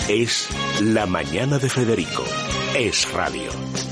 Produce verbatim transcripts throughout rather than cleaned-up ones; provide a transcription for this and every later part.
Es La Mañana de Federico. Es radio.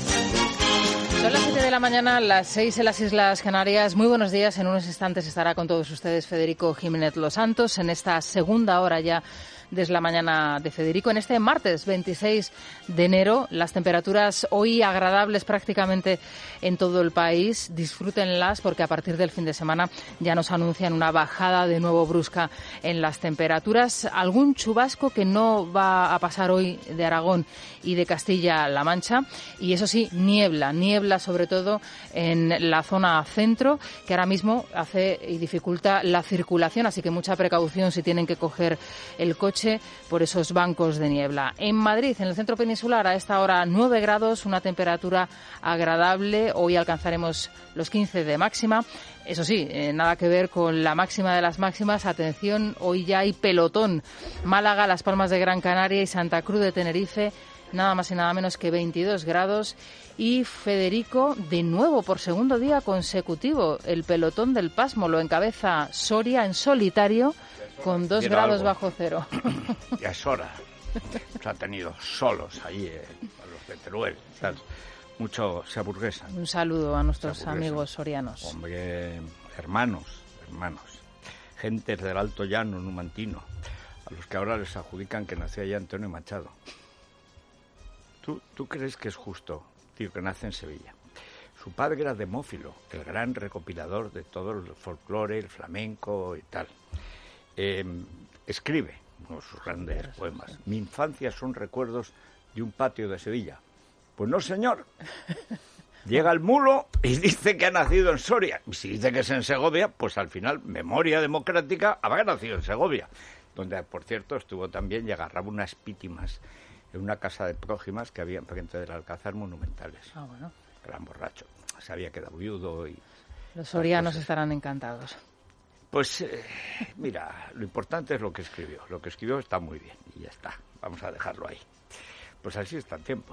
Son las siete de la mañana, las seis en las Islas Canarias. Muy buenos días. En unos instantes estará con todos ustedes Federico Jiménez Los Santos en esta segunda hora ya desde La Mañana de Federico. En este martes veintiséis de enero, las temperaturas hoy agradables prácticamente en todo el país. Disfrútenlas porque a partir del fin de semana ya nos anuncian una bajada de nuevo brusca en las temperaturas. Algún chubasco que no va a pasar hoy de Aragón y de Castilla-La Mancha. Y eso sí, niebla, niebla sobre todo en la zona centro, que ahora mismo hace y dificulta la circulación, así que mucha precaución si tienen que coger el coche por esos bancos de niebla. En Madrid, en el centro peninsular, a esta hora nueve grados, una temperatura agradable. Hoy alcanzaremos los quince de máxima. Eso sí, eh, nada que ver con la máxima de las máximas. Atención, hoy ya hay pelotón. Málaga, Las Palmas de Gran Canaria y Santa Cruz de Tenerife, nada más y nada menos que veintidós grados. Y Federico, de nuevo, por segundo día consecutivo, el pelotón del pasmo lo encabeza Soria en solitario, con dos grados algo bajo cero. Ya es hora. Se ha tenido solos ahí, eh, a los de Teruel. ¿Sabes? Mucho se aburguesan. Un saludo a nuestros amigos sorianos. Hombre, hermanos, hermanos. Gentes del Alto Llano, numantino, a los que ahora les adjudican que nació allá Antonio Machado. ¿Tú, tú crees que es justo, tío, que nace en Sevilla? Su padre era Demófilo, el gran recopilador de todo el folclore, el flamenco y tal. Eh, escribe uno de sus grandes poemas. Mi infancia son recuerdos de un patio de Sevilla. Pues no, señor. Llega el mulo y dice que ha nacido en Soria. Y si dice que es en Segovia, pues al final, memoria democrática, habrá nacido en Segovia. Donde, por cierto, estuvo también y agarraba unas pítimas en una casa de prójimas que había enfrente del Alcázar monumentales. Ah, bueno. Gran borracho. Se había quedado viudo y... Los sorianos estarán encantados. Pues, eh, mira, lo importante es lo que escribió. Lo que escribió está muy bien y ya está. Vamos a dejarlo ahí. Pues así está el tiempo.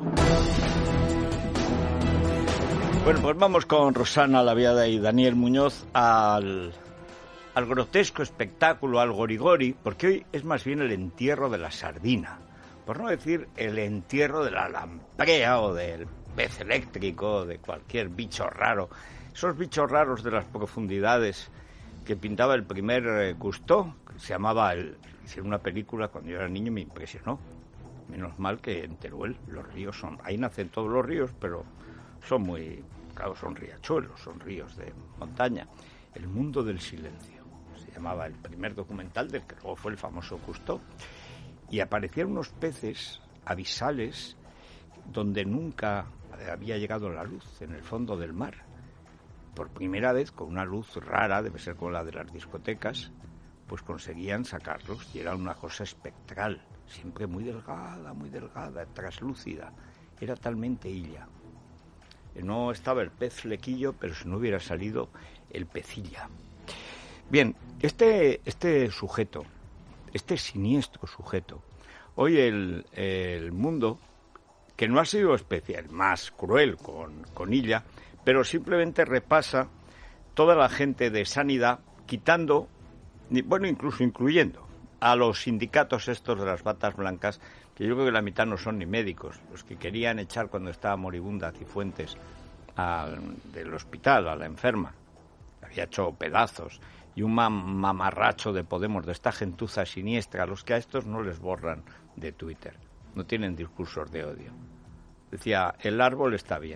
Bueno, pues vamos con Rosana Laviada y Daniel Muñoz al, al grotesco espectáculo, al gorigori, porque hoy es más bien el entierro de la sardina. Por no decir el entierro de la lamprea o del pez eléctrico o de cualquier bicho raro. Esos bichos raros de las profundidades que pintaba el primer eh, Cousteau, que se llamaba, el, hicieron una película cuando yo era niño, me impresionó. Menos mal que en Teruel los ríos son, ahí nacen todos los ríos, pero son muy, claro, son riachuelos, son ríos de montaña. El mundo del silencio, se llamaba el primer documental del que luego fue el famoso Cousteau. Y aparecían unos peces abisales donde nunca había llegado la luz, en el fondo del mar. Por primera vez, con una luz rara, debe ser como la de las discotecas, pues conseguían sacarlos y era una cosa espectral, siempre muy delgada, muy delgada, traslúcida. Era talmente illa. No estaba el pez flequillo, pero si no hubiera salido el pecilla. Bien, este, este sujeto, este siniestro sujeto, hoy el, el mundo, que no ha sido especial, más cruel con, con illa, pero simplemente repasa toda la gente de sanidad, quitando, bueno, incluso incluyendo a los sindicatos estos de las batas blancas, que yo creo que la mitad no son ni médicos, los que querían echar cuando estaba moribunda Cifuentes al, del hospital a la enferma, había hecho pedazos, y un mam- mamarracho de Podemos, de esta gentuza siniestra, a los que a estos no les borran de Twitter, no tienen discursos de odio. Decía, el árbol está bien.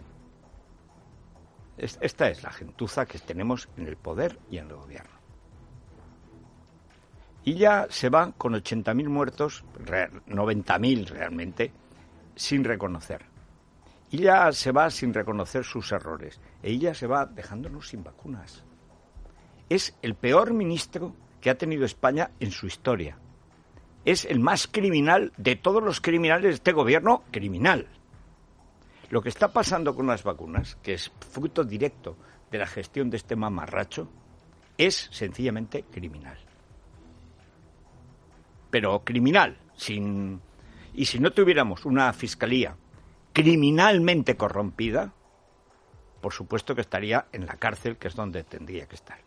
Esta es la gentuza que tenemos en el poder y en el gobierno. Y ya se va con ochenta mil muertos, noventa mil realmente, sin reconocer. Y ya se va sin reconocer sus errores. E ella se va dejándonos sin vacunas. Es el peor ministro que ha tenido España en su historia. Es el más criminal de todos los criminales de este gobierno, criminal. Lo que está pasando con las vacunas, que es fruto directo de la gestión de este mamarracho, es sencillamente criminal. Pero criminal, sin y si no tuviéramos una fiscalía criminalmente corrompida, por supuesto que estaría en la cárcel, que es donde tendría que estar.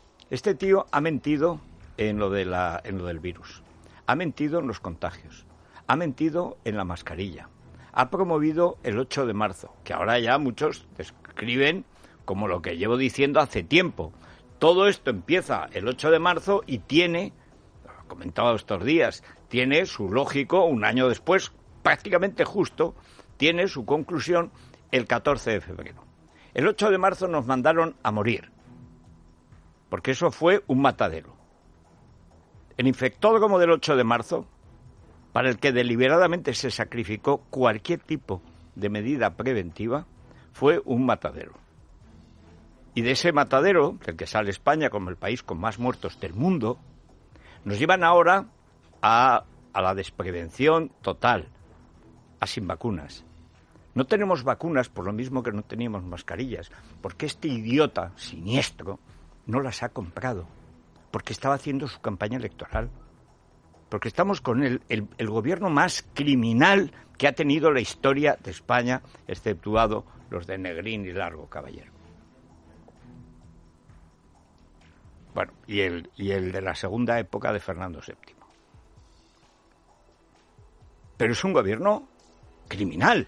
Este tío ha mentido en lo de la, en lo del virus, ha mentido en los contagios, ha mentido en la mascarilla, ha promovido el ocho de marzo, que ahora ya muchos describen como lo que llevo diciendo hace tiempo. Todo esto empieza el ocho de marzo y tiene, lo he comentado estos días, tiene su lógico un año después, prácticamente justo, tiene su conclusión el catorce de febrero. El ocho de marzo nos mandaron a morir, porque eso fue un matadero. El infectódromo del ocho de marzo, para el que deliberadamente se sacrificó cualquier tipo de medida preventiva, fue un matadero. Y de ese matadero, del que sale España como el país con más muertos del mundo, nos llevan ahora a, a la desprevención total, a sin vacunas. No tenemos vacunas por lo mismo que no teníamos mascarillas, porque este idiota siniestro no las ha comprado, porque estaba haciendo su campaña electoral, porque estamos con el, el, el gobierno más criminal que ha tenido la historia de España, exceptuado los de Negrín y Largo Caballero. Bueno, y el, y el de la segunda época de Fernando séptimo. Pero es un gobierno criminal.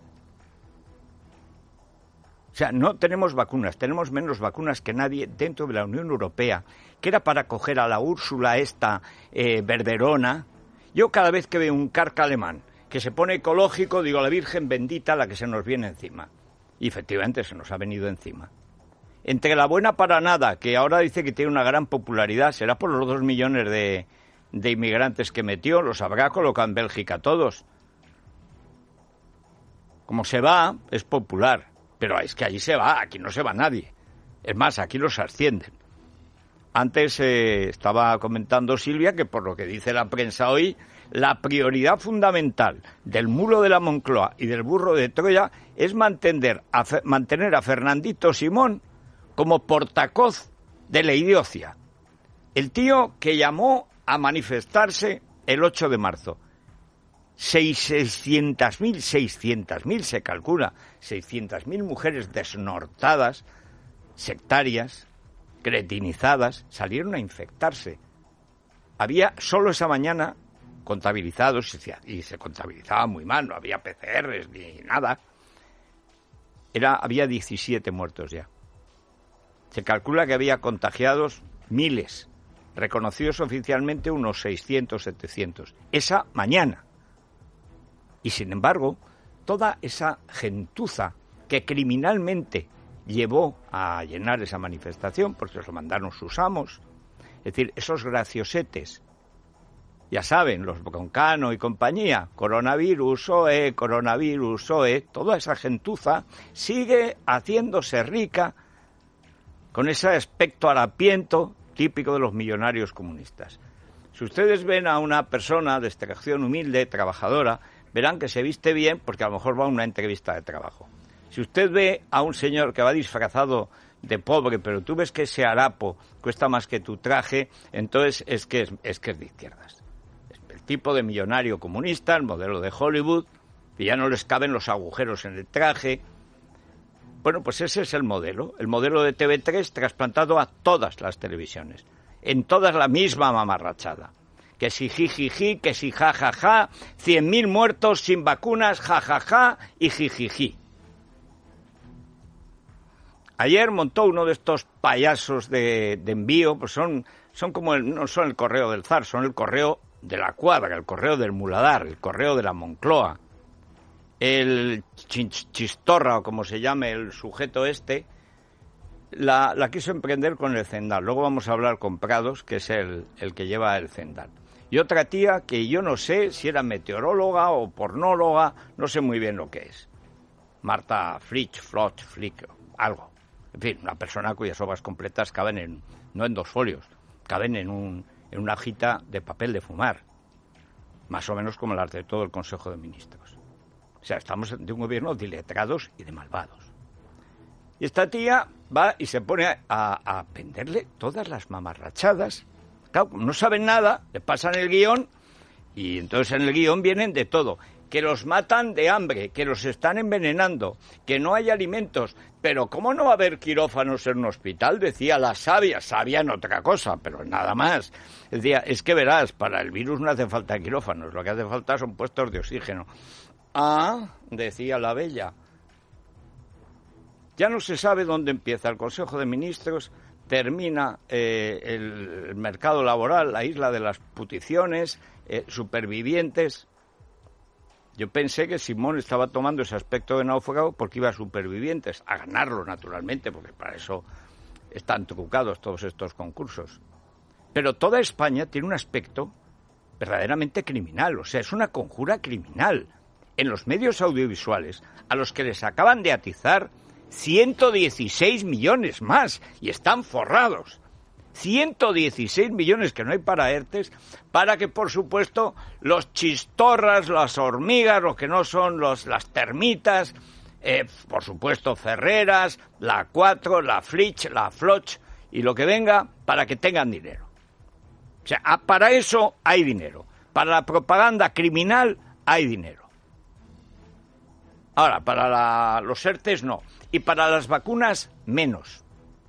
O sea, no tenemos vacunas, tenemos menos vacunas que nadie dentro de la Unión Europea, que era para coger a la Úrsula esta eh, verderona. Yo cada vez que veo un carca alemán que se pone ecológico, digo, la Virgen bendita, la que se nos viene encima. Y efectivamente se nos ha venido encima. Entre la buena para nada, que ahora dice que tiene una gran popularidad, será por los dos millones de, de inmigrantes que metió, los habrá colocado en Bélgica todos. Como se va, es popular, pero es que allí se va, aquí no se va nadie. Es más, aquí los ascienden. Antes eh, estaba comentando Silvia que por lo que dice la prensa hoy, la prioridad fundamental del mulo de la Moncloa y del burro de Troya es mantener a, mantener a Fernandito Simón como portacoz de la idiocia. El tío que llamó a manifestarse el ocho de marzo. seiscientas mil, seiscientas mil se calcula, seiscientas mil mujeres desnortadas, sectarias, cretinizadas, salieron a infectarse. Había solo esa mañana contabilizados, y se contabilizaba muy mal, no había P C Rs ni nada. Era, había diecisiete muertos ya. Se calcula que había contagiados miles, reconocidos oficialmente unos seiscientos, setecientos. Esa mañana. Y sin embargo, toda esa gentuza que criminalmente llevó a llenar esa manifestación, porque se lo mandaron sus amos, es decir, esos graciosetes, ya saben, los Broncano y compañía, coronavirus, O E, coronavirus, O E, toda esa gentuza sigue haciéndose rica con ese aspecto harapiento típico de los millonarios comunistas. Si ustedes ven a una persona de extracción humilde, trabajadora, verán que se viste bien porque a lo mejor va a una entrevista de trabajo. Si usted ve a un señor que va disfrazado de pobre, pero tú ves que ese harapo cuesta más que tu traje, entonces es que es, es que es de izquierdas. Es el tipo de millonario comunista, el modelo de Hollywood, que ya no les caben los agujeros en el traje. Bueno, pues ese es el modelo, el modelo de T V tres trasplantado a todas las televisiones, en todas la misma mamarrachada. Que si jijiji, que si jajaja, cien mil muertos sin vacunas, jajaja y jijiji. Ayer montó uno de estos payasos de, de envío, pues son, son como el, no son el correo del zar, son el correo de la cuadra, el correo del muladar, el correo de la Moncloa. El chistorra, o como se llame el sujeto este, la, la quiso emprender con el Zendal. Luego vamos a hablar con Prados, que es el, el que lleva el Zendal. Y otra tía que yo no sé si era meteoróloga o pornóloga, no sé muy bien lo que es. Marta Fritsch, Flotch, Flick, algo. En fin, una persona cuyas obras completas caben en, no en dos folios, caben en, un, en una hojita de papel de fumar. Más o menos como las de todo el Consejo de Ministros. O sea, estamos de un gobierno de iletrados y de malvados. Y esta tía va y se pone a, a venderle todas las mamarrachadas. Claro, no saben nada, le pasan el guión y entonces en el guión vienen de todo. que los matan de hambre, que los están envenenando, que no hay alimentos. Pero ¿cómo no va a haber quirófanos en un hospital? Decía la sabia, sabia en otra cosa, pero nada más. Decía, es que verás, para el virus no hace falta quirófanos, lo que hace falta son puestos de oxígeno. Ah, decía la bella. Ya no se sabe dónde empieza el Consejo de Ministros, termina eh, el mercado laboral, la isla de las puticiones, eh, supervivientes. Yo pensé que Simón estaba tomando ese aspecto de náufrago porque iba a supervivientes, a ganarlo naturalmente, porque para eso están trucados todos estos concursos. Pero toda España tiene un aspecto verdaderamente criminal, o sea, es una conjura criminal. En los medios audiovisuales, a los que les acaban de atizar ciento dieciséis millones más, y están forrados. ciento dieciséis millones que no hay para ERTES, para que, por supuesto, los chistorras, las hormigas, los que no son los, las termitas, eh, por supuesto, Ferreras, la cuatro, la Flitch, la Floch, y lo que venga, para que tengan dinero. O sea, para eso hay dinero. Para la propaganda criminal hay dinero. Ahora, para la, los ERTES no. Y para las vacunas, menos.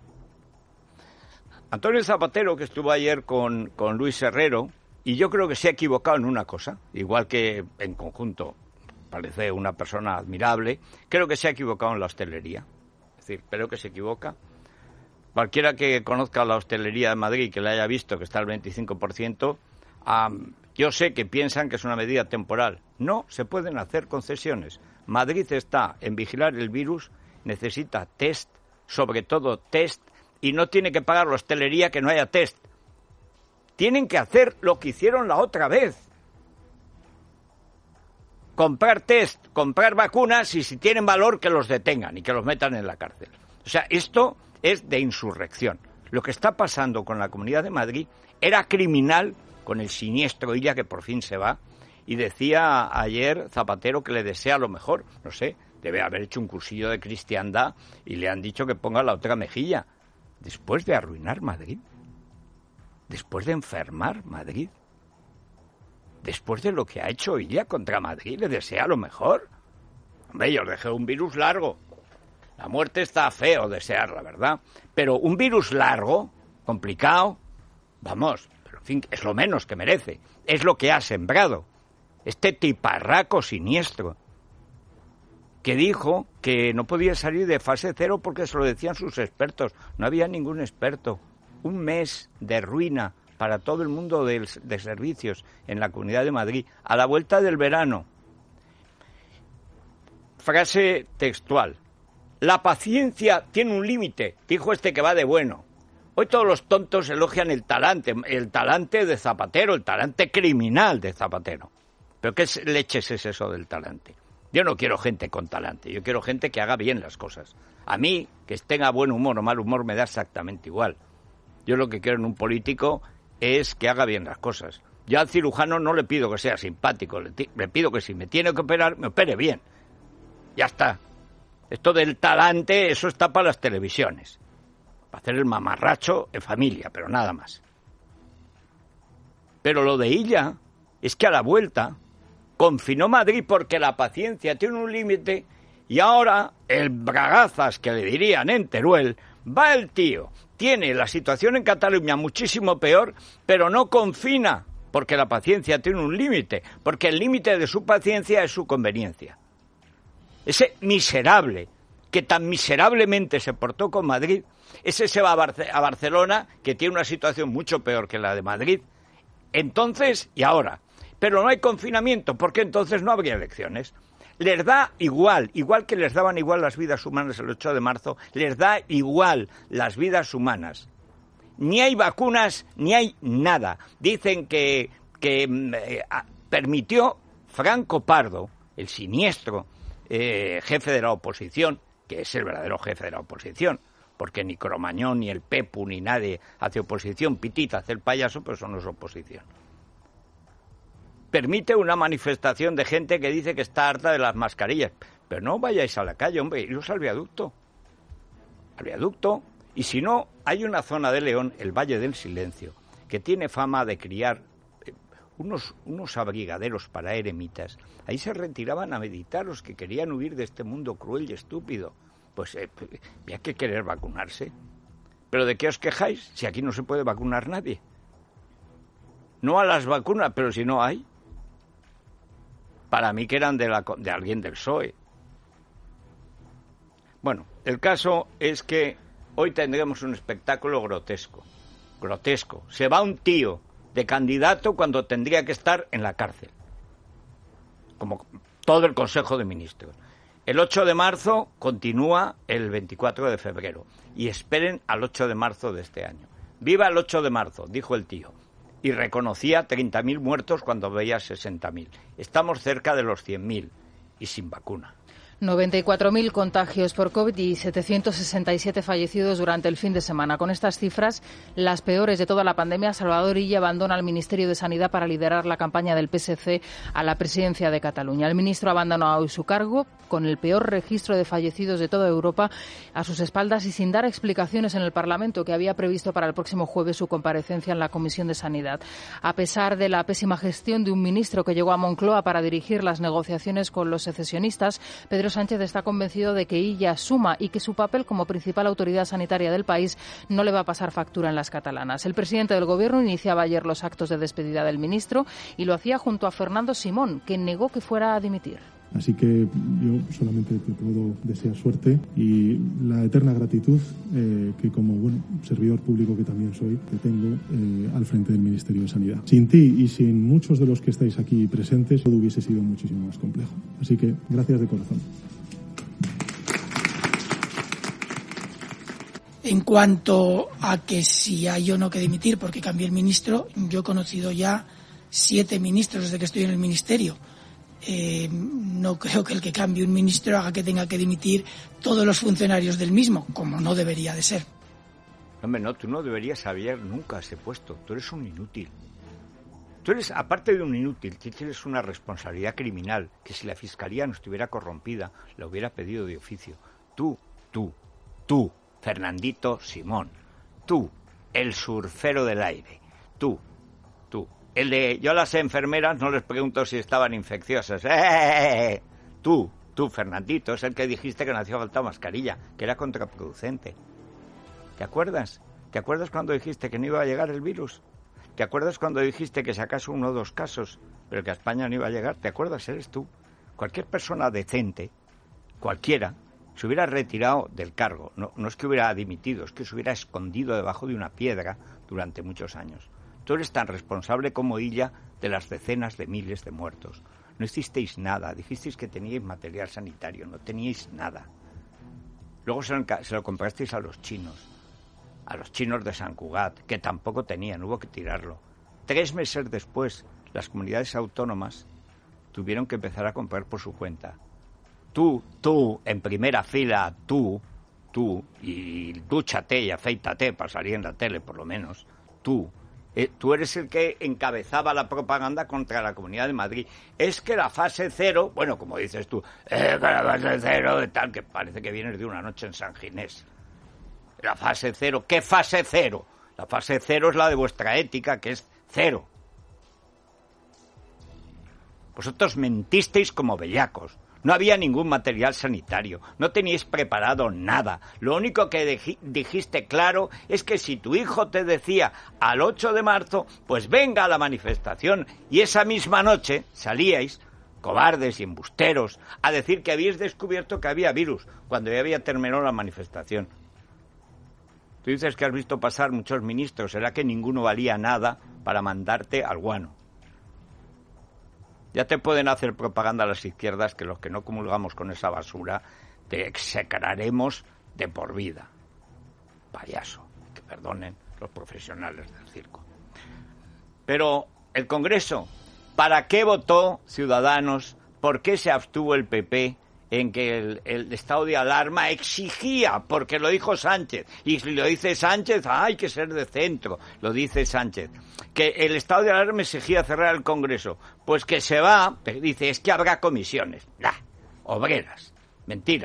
Antonio Zapatero, que estuvo ayer con, con Luis Herrero, y yo creo que se ha equivocado en una cosa, igual que en conjunto parece una persona admirable, creo que se ha equivocado en la hostelería. Es decir, creo que se equivoca. Cualquiera que conozca la hostelería de Madrid, que la haya visto, que está al veinticinco por ciento, um, yo sé que piensan que es una medida temporal. No, se pueden hacer concesiones. Madrid está en vigilar el virus, necesita test, sobre todo test, y no tiene que pagar la hostelería que no haya test. Tienen que hacer lo que hicieron la otra vez. Comprar test, comprar vacunas y si tienen valor que los detengan y que los metan en la cárcel. O sea, esto es de insurrección. Lo que está pasando con la Comunidad de Madrid era criminal con el siniestro Illa que por fin se va. Y decía ayer Zapatero que le desea lo mejor. No sé, debe haber hecho un cursillo de cristiandad y le han dicho que ponga la otra mejilla. Después de arruinar Madrid, después de enfermar Madrid, después de lo que ha hecho Illa contra Madrid, le desea lo mejor. Hombre, yo os dejé un virus largo. La muerte está feo desearla, ¿verdad? Pero un virus largo, complicado, vamos, pero en fin, es lo menos que merece. Es lo que ha sembrado este tiparraco siniestro, que dijo que no podía salir de fase cero porque se lo decían sus expertos. No había ningún experto. Un mes de ruina para todo el mundo de, de servicios en la Comunidad de Madrid, a la vuelta del verano. Frase textual. La paciencia tiene un límite, dijo este que va de bueno. Hoy todos los tontos elogian el talante, el talante de Zapatero, el talante criminal de Zapatero. ¿Pero qué leches es eso del talante? Yo no quiero gente con talante, yo quiero gente que haga bien las cosas. A mí, que tenga buen humor o mal humor, me da exactamente igual. Yo lo que quiero en un político es que haga bien las cosas. Yo al cirujano no le pido que sea simpático, le, le pido que si me tiene que operar, me opere bien. Ya está. Esto del talante, eso está para las televisiones. Para hacer el mamarracho en familia, pero nada más. Pero lo de Illa es que a la vuelta confinó Madrid porque la paciencia tiene un límite y ahora el bragazas, que le dirían en Teruel, va el tío, tiene la situación en Cataluña muchísimo peor, pero no confina porque la paciencia tiene un límite, porque el límite de su paciencia es su conveniencia. Ese miserable que tan miserablemente se portó con Madrid, ese se va a, Barce- a Barcelona, que tiene una situación mucho peor que la de Madrid, entonces y ahora. Pero no hay confinamiento, porque entonces no habría elecciones. Les da igual, igual que les daban igual las vidas humanas el ocho de marzo, les da igual las vidas humanas. Ni hay vacunas, ni hay nada. Dicen que, que eh, permitió Franco Pardo, el siniestro eh, jefe de la oposición, que es el verdadero jefe de la oposición, porque ni Cromañón, ni el Pepu, ni nadie hace oposición. Pitita hace el payaso, pero eso no es oposición. Permite una manifestación de gente que dice que está harta de las mascarillas. Pero no vayáis a la calle, hombre, iros al viaducto. Al viaducto. Y si no, hay una zona de León, el Valle del Silencio, que tiene fama de criar unos, unos abrigaderos para eremitas. Ahí se retiraban a meditar los que querían huir de este mundo cruel y estúpido. Pues eh, había que querer vacunarse. ¿Pero de qué os quejáis si aquí no se puede vacunar nadie? No a las vacunas, pero si no hay. Para mí que eran de, la, de alguien del P S O E. Bueno, el caso es que hoy tendremos un espectáculo grotesco. Grotesco. Se va un tío de candidato cuando tendría que estar en la cárcel. Como todo el Consejo de Ministros. El ocho de marzo continúa el veinticuatro de febrero. Y esperen al ocho de marzo de este año. ¡Viva el ocho de marzo!, dijo el tío. Y reconocía treinta mil muertos cuando veía sesenta mil. Estamos cerca de los cien mil y sin vacuna. noventa y cuatro mil contagios por COVID y setecientos sesenta y siete fallecidos durante el fin de semana. Con estas cifras, las peores de toda la pandemia, Salvador Illa abandona el Ministerio de Sanidad para liderar la campaña del P S C a la presidencia de Cataluña. El ministro abandona hoy su cargo con el peor registro de fallecidos de toda Europa a sus espaldas y sin dar explicaciones en el Parlamento, que había previsto para el próximo jueves su comparecencia en la Comisión de Sanidad. A pesar de la pésima gestión de un ministro que llegó a Moncloa para dirigir las negociaciones con los secesionistas, Pedro Sánchez está convencido de que Illa suma y que su papel como principal autoridad sanitaria del país no le va a pasar factura en las catalanas. El presidente del Gobierno iniciaba ayer los actos de despedida del ministro y lo hacía junto a Fernando Simón, que negó que fuera a dimitir. Así que yo solamente te puedo desear suerte y la eterna gratitud eh, que como buen servidor público que también soy, te tengo eh, al frente del Ministerio de Sanidad. Sin ti y sin muchos de los que estáis aquí presentes, todo hubiese sido muchísimo más complejo. Así que gracias de corazón. En cuanto a que si hay o no que dimitir porque cambié el ministro, yo he conocido ya siete ministros desde que estoy en el ministerio. Eh, no creo que el que cambie un ministro haga que tenga que dimitir todos los funcionarios del mismo, como no debería de ser. Hombre, no, tú no deberías haber nunca ese puesto. Tú eres un inútil. Tú eres, aparte de un inútil, tú tienes una responsabilidad criminal que si la Fiscalía no estuviera corrompida, la hubiera pedido de oficio. Tú, tú, tú, Fernandito Simón. Tú, el surfero del aire. Tú, tú. El de, yo a las enfermeras no les pregunto si estaban infecciosas. ¡Eh! Tú, tú, Fernandito, es el que dijiste que no hacía falta mascarilla, que era contraproducente. ¿Te acuerdas? ¿Te acuerdas cuando dijiste que no iba a llegar el virus? ¿Te acuerdas cuando dijiste que si acaso uno o dos casos, pero que a España no iba a llegar? ¿Te acuerdas? Eres tú. Cualquier persona decente, cualquiera, se hubiera retirado del cargo. No, no es que hubiera dimitido, es que se hubiera escondido debajo de una piedra durante muchos años. Tú eres tan responsable como Illa de las decenas de miles de muertos. No hicisteis nada, dijisteis que teníais material sanitario, no teníais nada. Luego se lo, se lo comprasteis a los chinos, a los chinos de San Cugat, que tampoco tenían, hubo que tirarlo. Tres meses después, las comunidades autónomas tuvieron que empezar a comprar por su cuenta. Tú, tú, en primera fila, tú, tú, y dúchate y afeítate para salir en la tele por lo menos, tú. Eh, tú eres el que encabezaba la propaganda contra la Comunidad de Madrid. Es que la fase cero, bueno, como dices tú, eh, que la fase cero de tal, que parece que vienes de una noche en San Ginés. La fase cero, ¿qué fase cero? La fase cero es la de vuestra ética, que es cero. Vosotros mentisteis como bellacos. No había ningún material sanitario, no teníais preparado nada. Lo único que dijiste claro es que si tu hijo te decía al ocho de marzo, pues venga a la manifestación, y esa misma noche salíais, cobardes y embusteros, a decir que habíais descubierto que había virus, cuando ya había terminado la manifestación. Tú dices que has visto pasar muchos ministros, ¿será que ninguno valía nada para mandarte al guano? Ya te pueden hacer propaganda a las izquierdas que los que no comulgamos con esa basura te execraremos de por vida. Payaso, que perdonen los profesionales del circo. Pero el Congreso, ¿para qué votó Ciudadanos? ¿Por qué se abstuvo el P P en que el, el estado de alarma exigía? Porque lo dijo Sánchez. Y si lo dice Sánchez, ah, hay que ser de centro, lo dice Sánchez. Que el estado de alarma exigía cerrar el Congreso. Pues que se va, dice, es que habrá comisiones. Nah, obreras. Mentira.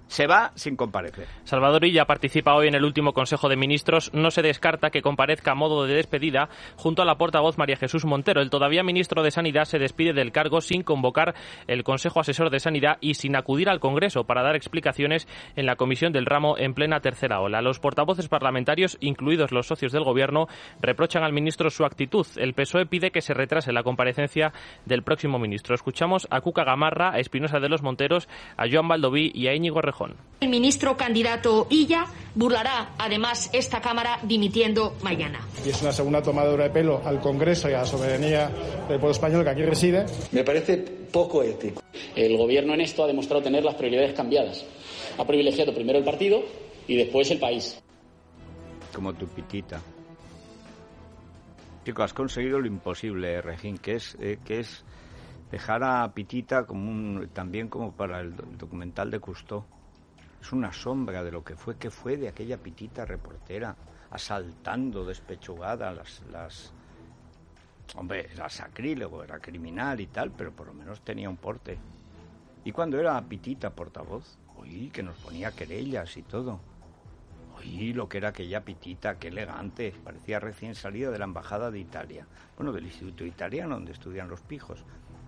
Se va sin comparecer. Salvador Illa participa hoy en el último Consejo de Ministros. No se descarta que comparezca a modo de despedida junto a la portavoz María Jesús Montero. El todavía ministro de Sanidad se despide del cargo sin convocar el Consejo Asesor de Sanidad y sin acudir al Congreso para dar explicaciones en la comisión del ramo en plena tercera ola. Los portavoces parlamentarios, incluidos los socios del Gobierno, reprochan al ministro su actitud. El P S O E pide que se retrase la comparecencia del próximo ministro. Escuchamos a Cuca Gamarra, a Espinosa de los Monteros, a Joan Baldoví y a Íñigo Rejón. El ministro candidato Illa burlará además esta Cámara dimitiendo mañana. Y es una segunda tomadura de pelo al Congreso y a la soberanía del pueblo español que aquí reside. Me parece poco ético. El Gobierno en esto ha demostrado tener las prioridades cambiadas. Ha privilegiado primero el partido y después el país. Como tu pitita. Chico, has conseguido lo imposible, Regín, que es eh, que es dejar a Pitita como un, también como para el documental de Cousteau. Es una sombra de lo que fue, que fue de aquella Pitita reportera, asaltando despechugada las, las... Hombre, era sacrílego, era criminal y tal, pero por lo menos tenía un porte. Y cuando era Pitita portavoz, oí, que nos ponía querellas y todo. Oí lo que era aquella Pitita, qué elegante, parecía recién salida de la Embajada de Italia. Bueno, del Instituto Italiano, donde estudian los pijos.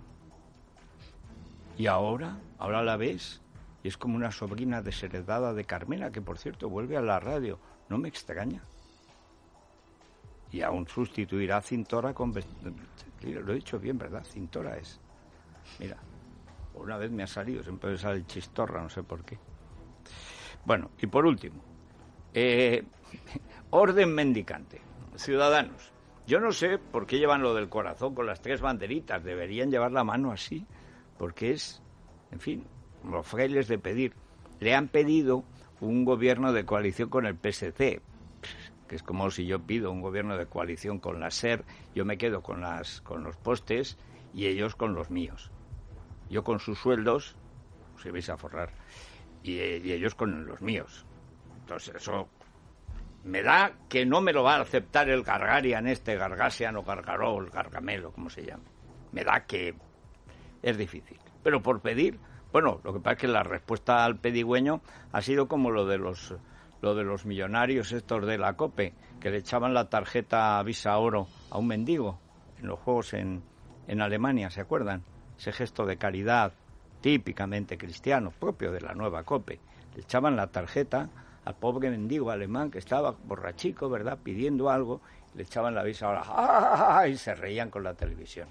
Y ahora, ahora la ves... Y es como una sobrina desheredada de Carmena, que por cierto vuelve a la radio. No me extraña. Y aún sustituirá a Cintora con... Lo he dicho bien, ¿verdad? Cintora es. Mira, una vez me ha salido, siempre me sale el Chistorra, no sé por qué. Bueno, y por último, eh, orden mendicante. Ciudadanos, yo no sé por qué llevan lo del corazón con las tres banderitas. Deberían llevar la mano así, porque es, en fin... los frailes de pedir. Le han pedido un gobierno de coalición con el P S C, que es como si yo pido un gobierno de coalición con la SER, yo me quedo con las con los postes y ellos con los míos. Yo con sus sueldos, os vais a forrar, y, y ellos con los míos. Entonces eso me da que no me lo va a aceptar el Gargarian este, Gargasian o Gargarol, Gargamelo, como se llama. Me da que es difícil. Pero por pedir... Bueno, lo que pasa es que la respuesta al pedigüeño ha sido como lo de los lo de los millonarios estos de la COPE, que le echaban la tarjeta Visa Oro a un mendigo en los juegos en, en Alemania, ¿se acuerdan? Ese gesto de caridad típicamente cristiano, propio de la nueva COPE. Le echaban la tarjeta al pobre mendigo alemán que estaba borrachico, ¿verdad?, pidiendo algo, le echaban la Visa Oro ¡ah! Y se reían con la televisión.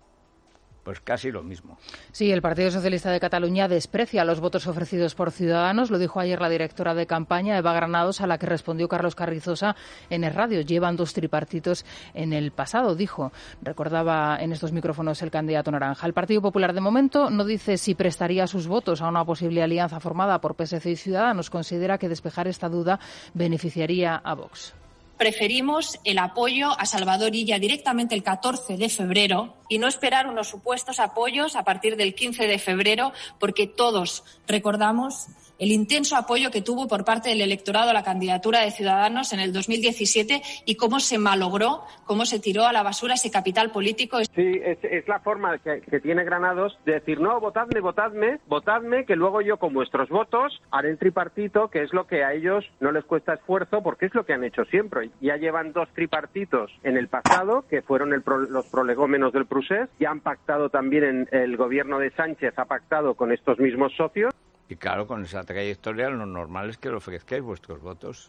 Pues casi lo mismo. Sí, el Partido Socialista de Cataluña desprecia los votos ofrecidos por Ciudadanos. Lo dijo ayer la directora de campaña, Eva Granados, a la que respondió Carlos Carrizosa en el radio. Llevan dos tripartitos en el pasado, dijo. Recordaba en estos micrófonos el candidato naranja. El Partido Popular, de momento, no dice si prestaría sus votos a una posible alianza formada por P S C y Ciudadanos. Considera que despejar esta duda beneficiaría a Vox. Preferimos el apoyo a Salvador Illa directamente el catorce de febrero y no esperar unos supuestos apoyos a partir del quince de febrero, porque todos recordamos el intenso apoyo que tuvo por parte del electorado a la candidatura de Ciudadanos en el dos mil diecisiete y cómo se malogró, cómo se tiró a la basura ese capital político. Sí, es, es la forma que, que tiene Granados de decir, no, votadme, votadme, votadme, que luego yo con vuestros votos haré el tripartito, que es lo que a ellos no les cuesta esfuerzo, porque es lo que han hecho siempre. Ya llevan dos tripartitos en el pasado, que fueron el pro, los prolegómenos del Prusés, ya han pactado también en el gobierno de Sánchez, ha pactado con estos mismos socios. Y claro, con esa trayectoria lo normal es que le ofrezcáis vuestros votos.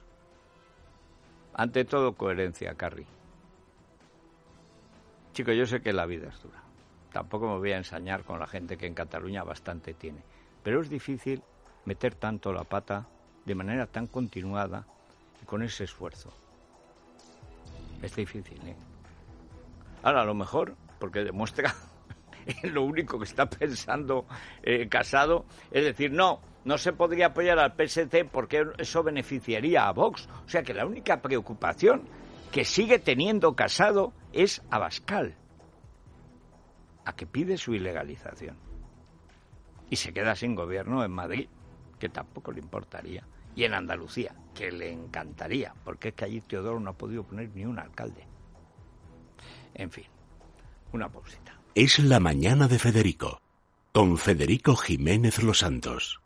Ante todo, coherencia, Carri. Chicos, yo sé que la vida es dura. Tampoco me voy a ensañar con la gente que en Cataluña bastante tiene. Pero es difícil meter tanto la pata de manera tan continuada y con ese esfuerzo. Es difícil, ¿eh? Ahora, a lo mejor, porque demuestra... lo único que está pensando eh, Casado es decir, no, no se podría apoyar al P S C porque eso beneficiaría a Vox. O sea que la única preocupación que sigue teniendo Casado es Abascal, a que pide su ilegalización. Y se queda sin gobierno en Madrid, que tampoco le importaría, y en Andalucía, que le encantaría, porque es que allí Teodoro no ha podido poner ni un alcalde. En fin, una pausita. Es la mañana de Federico, con Federico Jiménez Los Santos.